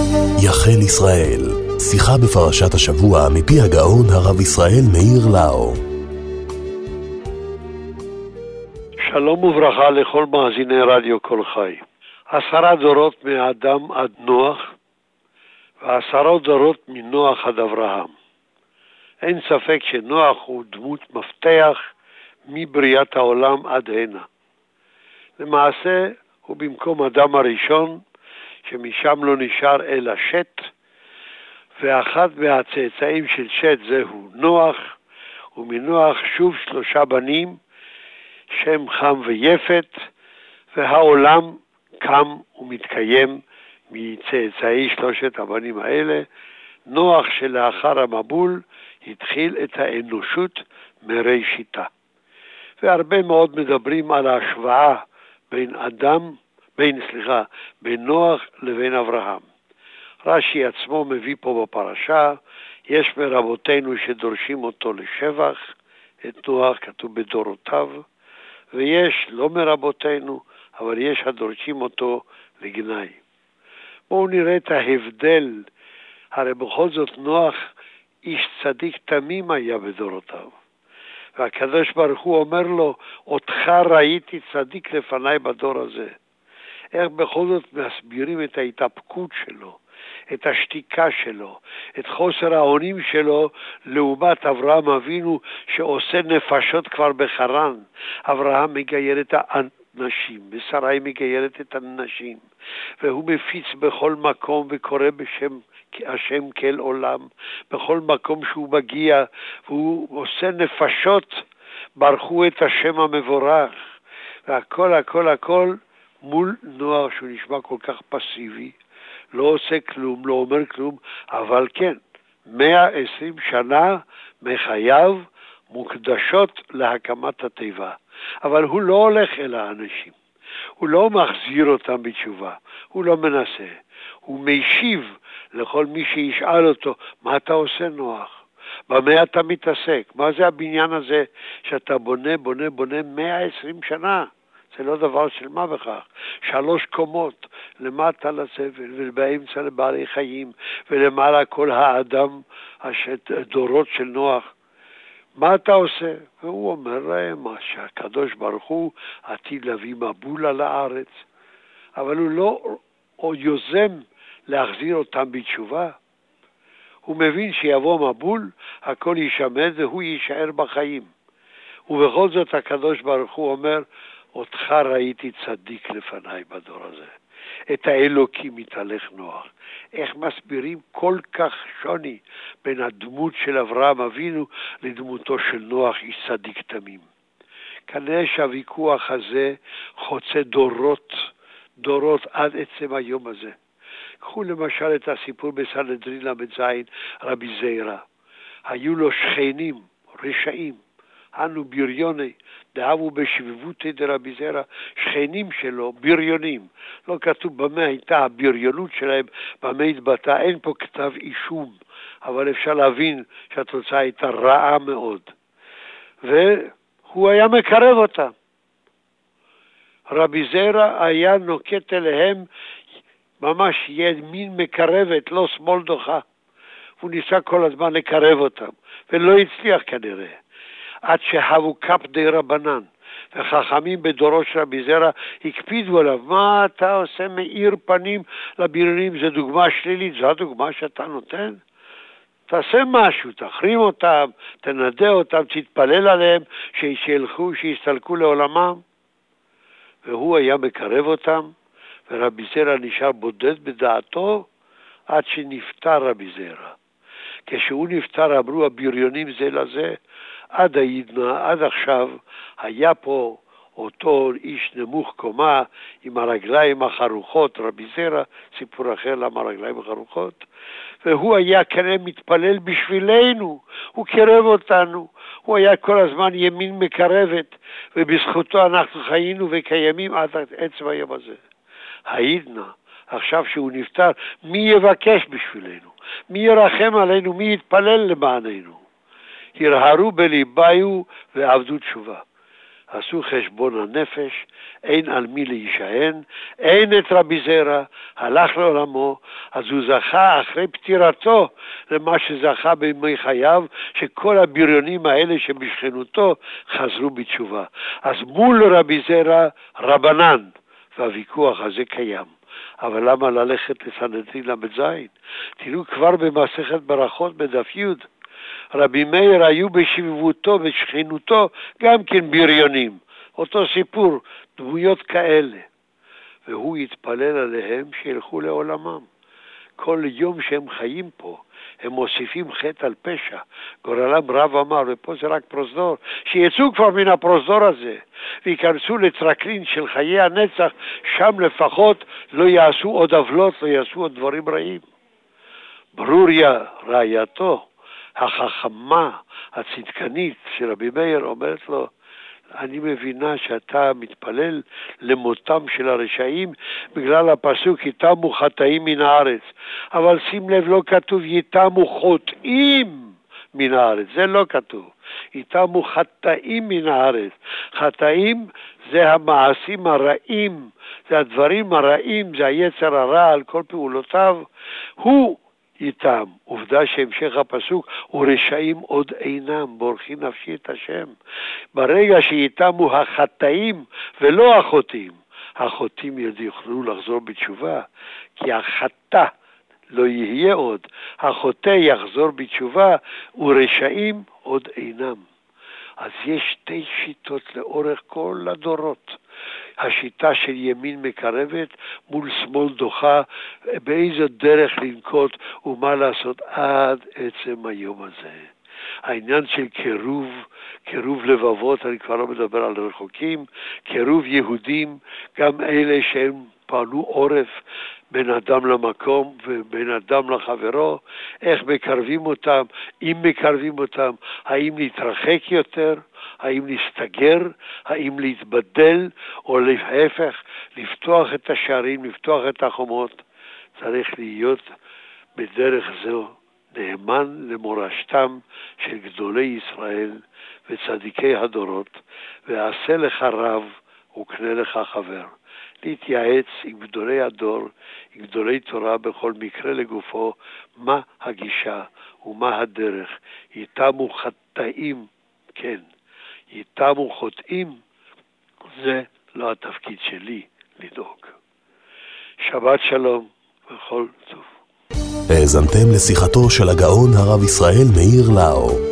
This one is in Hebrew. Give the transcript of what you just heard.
יחל ישראל, שיחה בפרשת השבוע מפי הגאון הרב ישראל מאיר לאו. שלום וברכה לכל מאזיני רדיו כל חי. 10 דורות מאדם עד נוח, ו10 דורות מנוח עד אברהם. אין ספק שנוח הוא דמות מפתח מבריאת העולם עד הנה. למעשה הוא במקום אדם הראשון, שמשם לא נשאר אלא שת, ואחד מהצאצאים של שת זהו נוח, ומנוח שוב 3 בנים, שם חם ויפת, והעולם קם ומתקיים מצאצאי 3 הבנים האלה. נוח שלאחר המבול התחיל את האנושות מראשיתה. והרבה מאוד מדברים על ההשוואה בין נוח לבין אברהם. רש"י עצמו מביא פה בפרשה, יש מרבותינו שדורשים אותו לשבח, את נוח כתוב בדורותיו, ויש לא מרבותינו, אבל יש הדורשים אותו לגנאי. בואו נראה את ההבדל, הרי בכל זאת נוח איש צדיק תמים היה בדורותיו. והקדוש ברוך הוא אומר לו, אותך ראיתי צדיק לפניי בדור הזה. איך בכל זאת מסבירים את ההתאפקות שלו, את השתיקה שלו, את חוסר האונים שלו, לעומת אברהם אבינו שעושה נפשות כבר בחרן. אברהם מגייר את האנשים, ושרי מגיירת את הנשים, והוא מפיץ בכל מקום וקורא בשם השם כל עולם, בכל מקום שהוא מגיע, והוא עושה נפשות, ברכו את השם המבורך, והכל הכל הכל מול נוח שהוא נשמע כל כך פסיבי, לא עושה כלום, לא אומר כלום, אבל כן, 120 שנה מחייו מוקדשות להקמת התיבה. אבל הוא לא הולך אל האנשים, הוא לא מחזיר אותם בתשובה, הוא לא מנסה, הוא משיב לכל מי שישאל אותו, מה אתה עושה נוח? במה אתה מתעסק? מה זה הבניין הזה שאתה בונה 120 שנה? זה לא דבר של מה בכך. 3 קומות, למטה לזבל, ובאמצע לבעלי חיים, ולמעלה כל האדם, דורות של נוח. מה אתה עושה? והוא אומר להם, שהקדוש ברוך הוא עתיד להביא מבול על הארץ, אבל הוא לא יוזם להחזיר אותם בתשובה. הוא מבין שיבוא מבול, הכל יישמד והוא יישאר בחיים. ובכל זאת הקדוש ברוך הוא אומר, אותך ראיתי צדיק לפניי בדור הזה. את האלוקים מתהלך נוח. איך מסבירים כל כך שוני בין הדמות של אברהם אבינו לדמותו של נוח איש צדיק תמים. כנראה שהוויכוח הזה חוצה דורות עד עצם היום הזה. קחו למשל את הסיפור בסנהדרין ל"ז, רבי זיירא. היו לו שכנים רשעים, אנו בריוני, דאבו בשבבותי דרבי זיירא, שכנים שלו, בריונים. לא כתוב במה הייתה הבריונות שלהם, במה התבטא, אין פה כתב אישום, אבל אפשר להבין שהתוצאה הייתה רעה מאוד. והוא היה מקרב אותם. רבי זיירא היה נוקט אליהם ממש ימין מקרבת, לא שמאל דוחה. הוא ניסה כל הזמן לקרב אותם, ולא הצליח כנראה. עד שהבו קפ די רבנן, וחכמים בדורו של רבי זיירא הקפידו עליו, מה אתה עושה מאיר פנים לבריונים? זה דוגמה שלילית, זו הדוגמה שאתה נותן? תעשה משהו, תחרים אותם, תנדה אותם, תתפלל עליהם, שילכו, שיסתלקו לעולמם. והוא היה מקרב אותם, ורבי זיירא נשאר בודד בדעתו, עד שנפטר רבי זיירא. כשהוא נפטר אמרו הבריונים זה לזה, עד עכשיו היה פה אותו איש נמוך קומה עם הרגליים החרוכות, רבי זיירא, סיפור אחר למה הרגליים החרוכות, והוא היה כנראה מתפלל בשבילנו, הוא קרב אותנו, הוא היה כל הזמן ימין מקרבת, ובזכותו אנחנו חיינו וקיימים עד עצם היום הזה. העידנא, עכשיו שהוא נפטר, מי יבקש בשבילנו? מי ירחם עלינו? מי יתפלל למעננו? הרהרו בליבנו ועבדו תשובה. עשו חשבון הנפש, אין על מי להישען, אין את רבי זרע, הלך לעולמו, אז הוא זכה אחרי פטירתו למה שזכה בימי חייו, שכל הבריונים האלה שבשכנותו חזרו בתשובה. אז מול רבי זרע רבנן, והוויכוח הזה קיים. אבל למה ללכת לסנהדרין ל"ז? תראו כבר במסכת ברכות בדף י', רבי מאיר היו בשבבותו ושכנותו גם כן בריונים. אותו סיפור, דמויות כאלה. והוא התפלל עליהם שילכו לעולמם. כל יום שהם חיים פה, הם מוסיפים חטא על פשע. גורלם רב אמר, ופה זה רק פרוזדור, שיצאו כבר מן הפרוזדור הזה, ויכנסו לטרקלין של חיי הנצח, שם לפחות לא יעשו עוד עוולות, לא יעשו עוד דברים רעים. ברוריה, רעייתו, החכמה, הצדקנית של רבי מאיר, אומרת לו, אני מבינה שאתה מתפלל למותם של הרשעים בגלל הפסוק יתמו חטאים מן הארץ, אבל שים לב, לא כתוב יתמו חוטאים מן הארץ, זה לא כתוב. יתמו חטאים מן הארץ. חטאים זה המעשים הרעים, זה הדברים הרעים, זה היצר הרע על כל פעולותיו. הוא איתם. עובדה שהמשך הפסוק, ורשעים עוד אינם, בורחי נפשי את השם. ברגע שיתמו החטאים ולא החוטאים, החוטאים יוכלו לחזור בתשובה, כי החטא לא יהיה עוד, החוטא יחזור בתשובה, ורשעים עוד אינם. אז יש שתי שיטות לאורך כל הדורות. השיטה של ימין מקרבת מול שמאל דוחה, באיזו דרך לנקוט ומה לעשות עד עצם היום הזה. העניין של קירוב לבבות, אני כבר לא מדבר על רחוקים, קירוב יהודים, גם אלה שהם פעלו עורף בין אדם למקום ובין אדם לחברו, איך מקרבים אותם, אם מקרבים אותם, האם להתרחק יותר, האם להסתגר, האם להתבדל, או להפך, לפתוח את השערים, לפתוח את החומות. צריך להיות בדרך זו נאמן למורשתם של גדולי ישראל וצדיקי הדורות, ועשה לך רב וקנה לך חבר. להתייעץ עם גדולי הדור, עם גדולי תורה בכל מקרה לגופו, מה הגישה ומה הדרך. יתמו חטאים, כן, יתמו חוטאים, זה לא התפקיד שלי לדאוג. שבת שלום וכל טוב. האזנתם לשיחתו של הגאון הרב ישראל מאיר לאו.